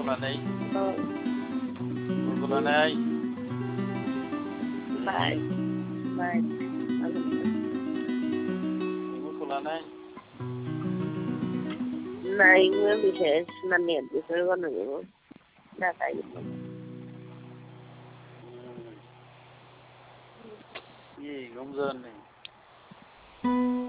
খোলা নেই খোলা নেই খোলা নেই নাই মই বিশেষ নানিয়াত বিষয়ে বনাব ডাটাই কি ঘুম যাওয়ার নেই